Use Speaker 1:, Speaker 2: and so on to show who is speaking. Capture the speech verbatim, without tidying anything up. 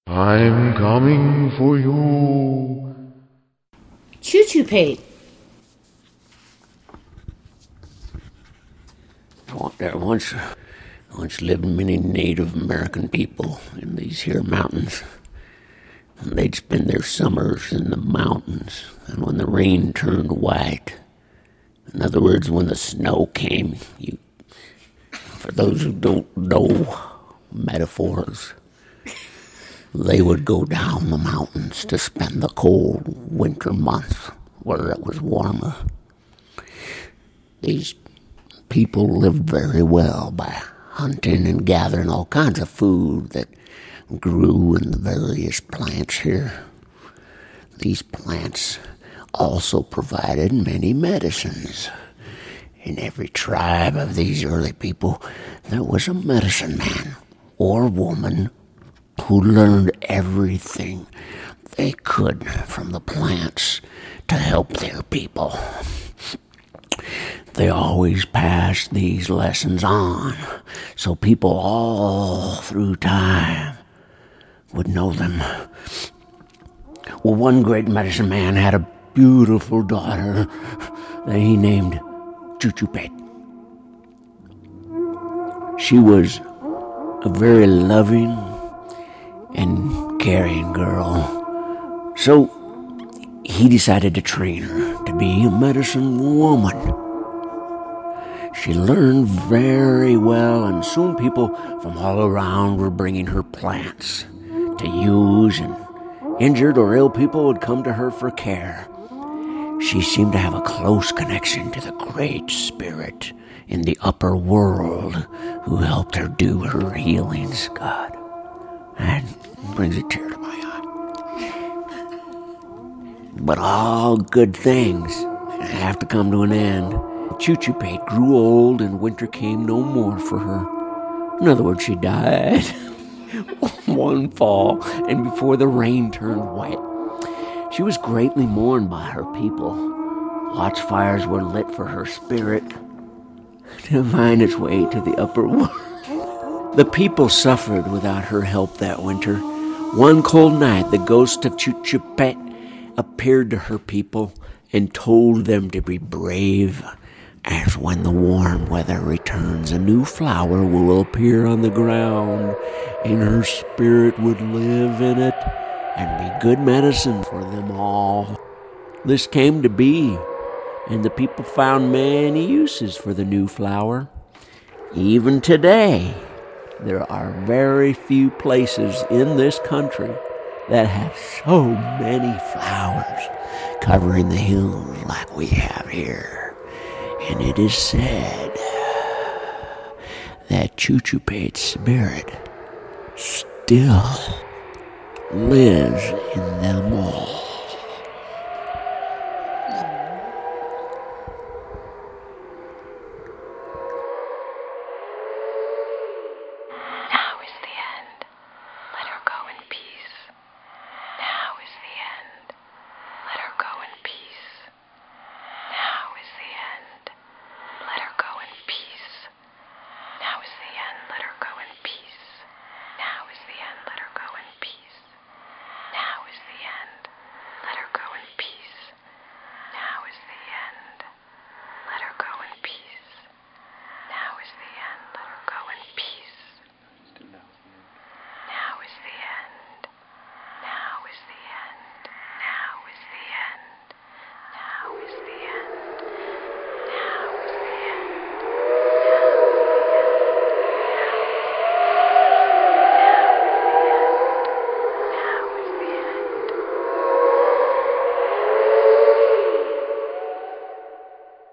Speaker 1: I'm coming for you.
Speaker 2: Choo-choo-pate.
Speaker 3: There once, once lived many Native American people in these here mountains. And they'd spend their summers in the mountains, and when the rain turned white, in other words, when the snow came, you, for those who don't know metaphors, they would go down the mountains to spend the cold winter months where it was warmer. These people lived very well by hunting and gathering all kinds of food that grew in the various plants here. These plants also provided many medicines. In every tribe of these early people, there was a medicine man or woman who learned everything they could from the plants to help their people. They always passed these lessons on, so people all through time would know them. Well, one great medicine man had a beautiful daughter that he named Choo-choo-pate. She was a very loving and caring girl, so he decided to train her to be a medicine woman. She learned very well, and soon people from all around were bringing her plants to use, and injured or ill people would come to her for care. She seemed to have a close connection to the Great Spirit in the upper world who helped her do her healings. God, that brings a tear to my eye. But all good things have to come to an end. Choo-choo-pate grew old, and winter came no more for her. In other words, she died one fall, and before the rain turned white. She was greatly mourned by her people. Watch fires were lit for her spirit to find its way to the upper world. The people suffered without her help that winter. One cold night, the ghost of Choo-choo-pate appeared to her people and told them to be brave, as when the warm weather returns, a new flower will appear on the ground, and her spirit would live in it and be good medicine for them all. This came to be, and the people found many uses for the new flower. Even today, there are very few places in this country that have so many flowers covering the hills like we have here. And it is said that Choo-choo-pate's spirit still lives in them all.